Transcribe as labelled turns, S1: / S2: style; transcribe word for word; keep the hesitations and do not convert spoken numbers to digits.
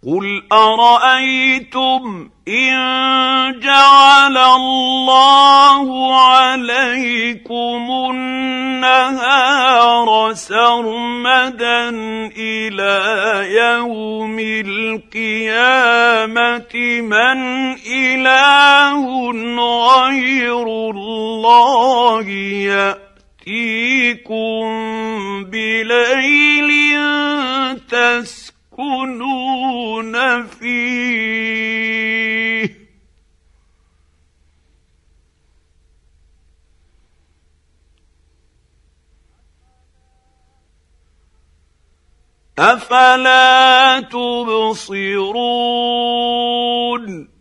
S1: قل ارايتم ان جعل الله عليكم النهار سرمدا الى يوم القيامه من اله غير الله ياتيكم بليل تسكنون فيه أفلا تبصرون